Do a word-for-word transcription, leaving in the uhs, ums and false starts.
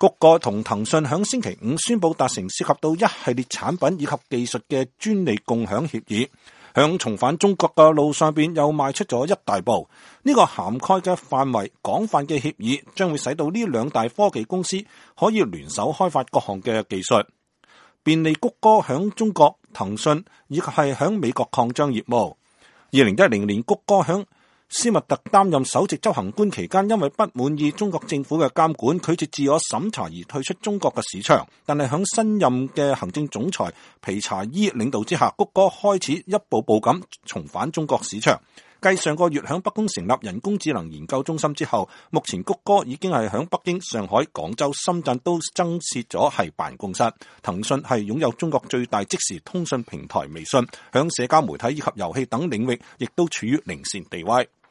谷歌同騰訊響星期五宣布達成涉及到一系列產品以及技術嘅專利共享協議，響重返中國嘅路上邊又邁出咗一大步。呢個涵蓋嘅範圍廣泛嘅協議，將會使到呢兩大科技公司可以聯手開發各項嘅技術，便利谷歌響中國、騰訊以及係響美國擴張業務。二零一零年，谷歌響斯密特擔任首席執行官期間，因為不滿意中國政府嘅監管，拒絕自我審查而退出中國嘅市場。但係響新任嘅行政總裁皮查伊領導之下，谷歌開始一步步咁重返中國市場。繼上個月響北京成立人工智能研究中心之後，目前谷歌已經係響北京、上海、廣州、深圳都增設咗係辦公室。騰訊係擁有中國最大即時通訊平台微信，響社交媒體以及遊戲等領域亦都處於領先地位。